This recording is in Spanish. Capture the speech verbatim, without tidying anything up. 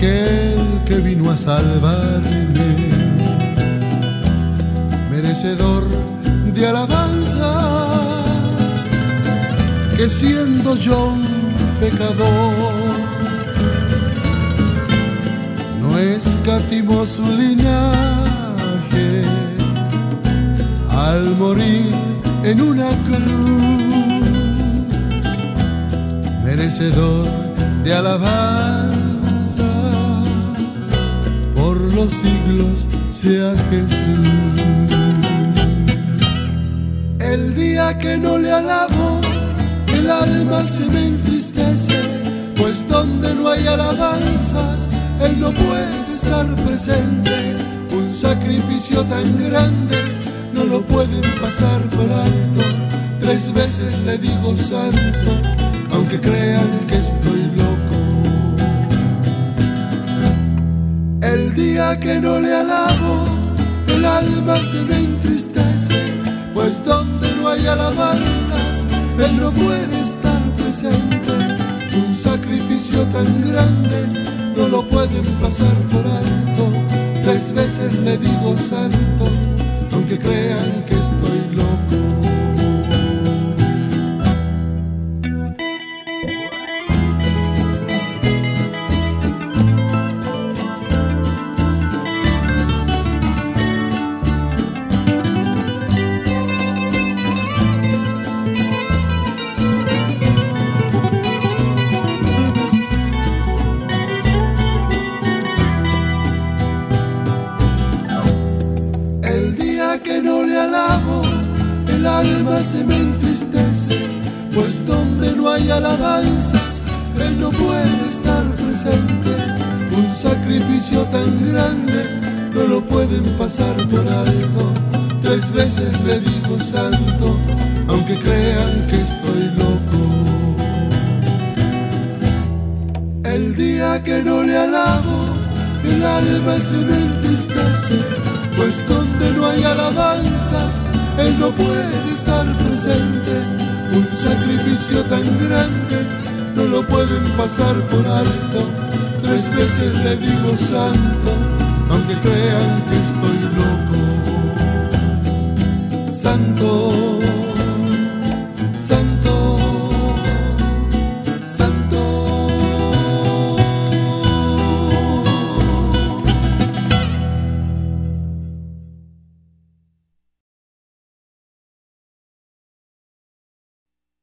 aquel que vino a salvarme, merecedor de alabanzas, que siendo yo un pecador, no escatimó su linaje al morir en una cruz, merecedor de alabanzas, por los siglos sea Jesús. El día que no le alabo, el alma se me entristece, pues donde no hay alabanzas, Él no puede estar presente. Un sacrificio tan grande no lo pueden pasar por alto. Tres veces le digo santo, aunque crean que estoy loco. El día que no le alabo, el alma se me entristece, pues donde no hay alabanzas, Él no puede estar presente. Un sacrificio tan grande no lo pueden pasar por alto. Tres veces le digo santo, aunque crean que estoy loco. El alma se me entristece, pues donde no hay alabanzas, Él no puede estar presente. Un sacrificio tan grande no lo pueden pasar por alto. Tres veces le digo santo, aunque crean que estoy loco. El día que no le alabo, el alma se me entristece, pues donde no hay alabanzas, Él no puede estar presente. Un sacrificio tan grande no lo pueden pasar por alto. Tres veces le digo santo, aunque crean que estoy loco. Santo,